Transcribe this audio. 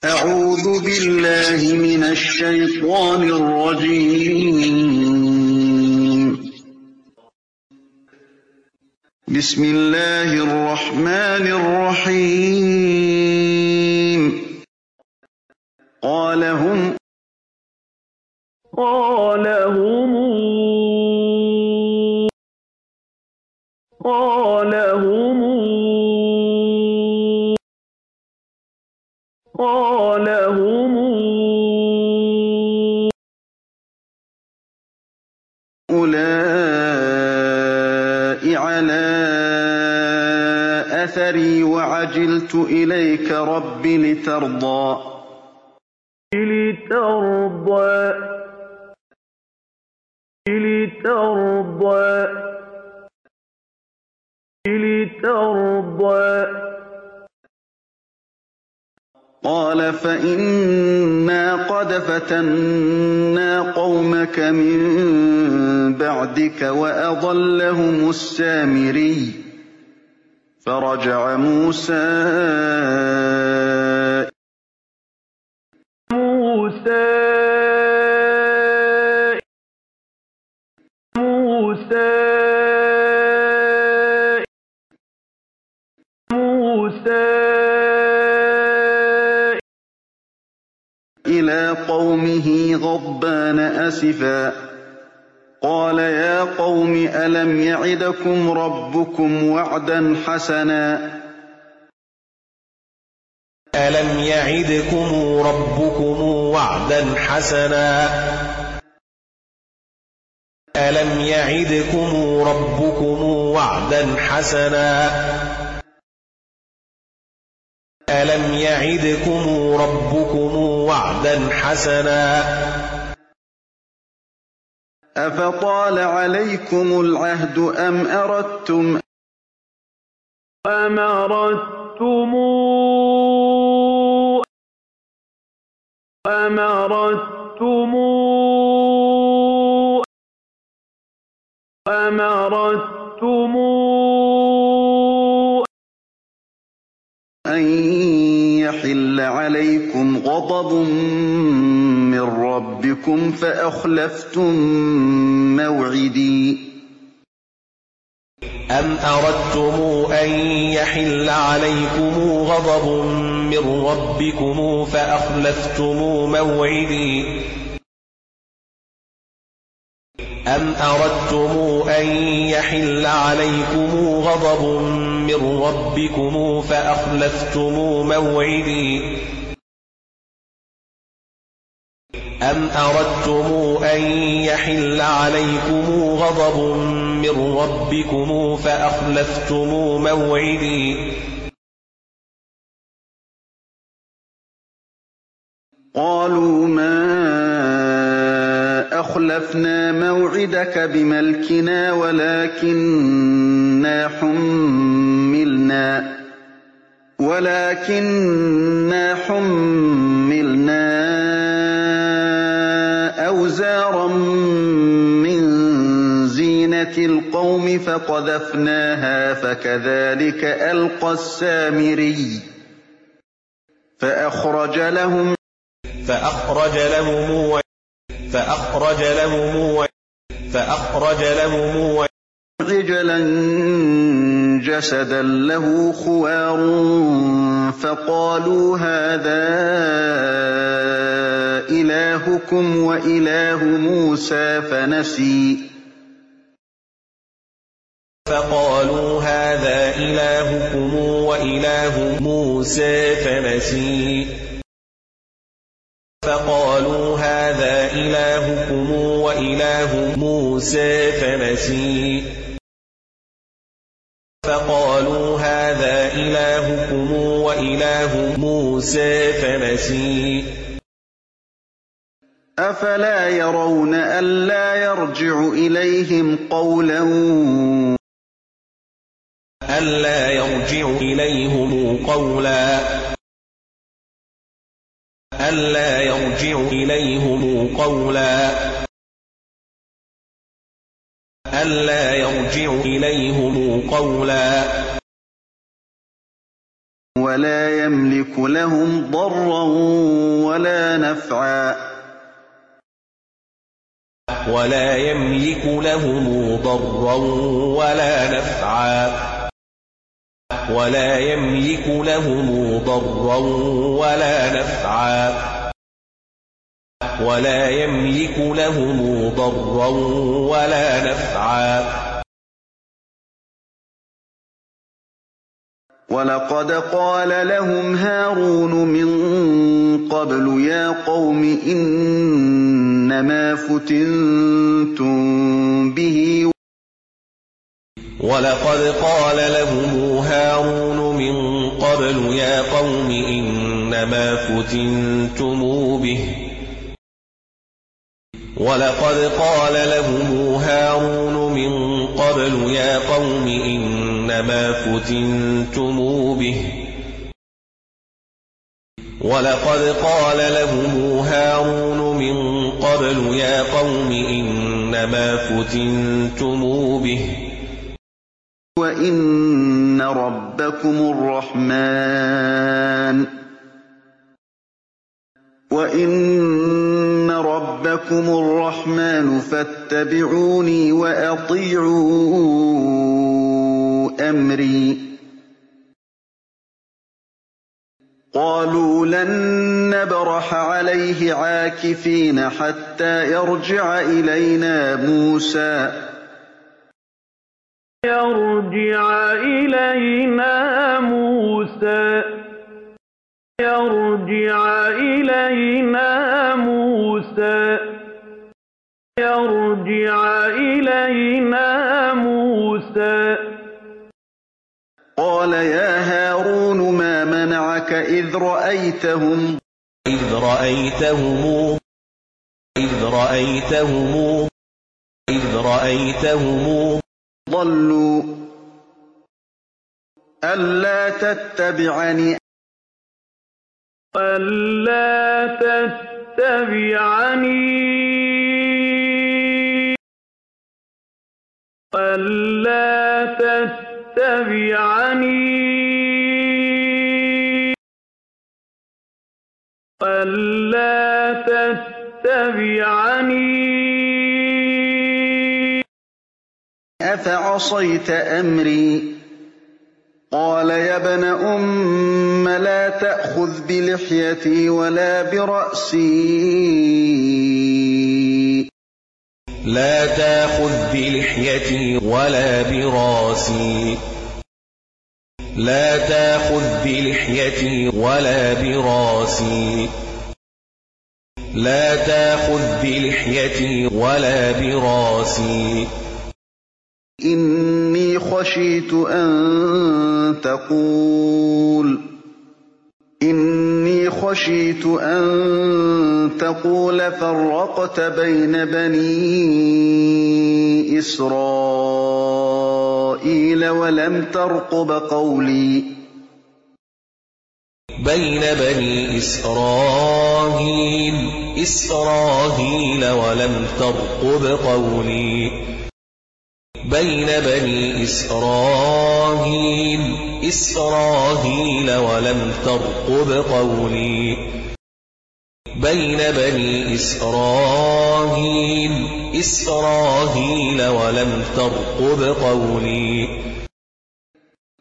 أعوذ بالله من الشيطان الرجيم. بسم الله الرحمن الرحيم. قال هم أولئك على أثري وعجلت إليك رب لترضى. قال فإنا قد فتنا قومك من بعدك وأضلهم السامري. فرجع موسى إلى قومه غضبان أسفا. قال يا قوم ألم يعدكم ربكم وعدا حسنا ألم يعدكم ربكم وعدا حسنا ألم يعدكم ربكم وعدا حسنا ألم يعدكم ربكم وعدا حسنا أفطال عليكم العهد أم أردتم أن يحل عليكم غضب من ربكم فأخلفتم موعدي. أم أردتم أن يحل عليكم غضب من ربكم فأخلفتم موعدي أم أردتم أن يحل عليكم غضب من ربكم فأخلفتم موعدي أم أردتم أن يحل عليكم غضب من ربكم فأخلفتم موعدي قالوا ما أخلفنا موعدك بملكنا ولكننا حملنا أوزارا من زينة القوم فقذفناها فكذلك ألقى السامري. فأخرج لهم عجلا جسدا له خوار فقالوا هذا إلهكم وإله موسى فنسي. أفلا يرون ألا يرجع إليهم قولا ألا يرجع إليهم قولا ولا يملك لهم ضرا ولا نفعا ولا يملك لهم ضرا ولا نفعا ولا يملك لهم ضرا ولا نفعا ولا يملك لهم ضرا ولا نفعا ولقد قال لهم هارون من قبل يا قوم إنما فتنتم به ولقد قال لهم هارون من قبل يا قوم إنما فتنتم به ولقد قال لهم هارون من قبل يا قوم إنما فتنتم به ولقد قال لهم هارون من قبل يا قوم إنما فتنتم به وإن ربكم الرحمن فاتبعوني وأطيعوا أمري قالوا لن نبرح عليه عاكفين حتى يرجع إلينا موسى قال يا هارون ما منعك إذ رأيتهم ضلوا ألا تتبعني أفعصيت أمري قال يا ابن أم لا تأخذ بلحيتي ولا برأسي إني خشيت أن تقول فرقت بين بني إسرائيل ولم ترقب قولي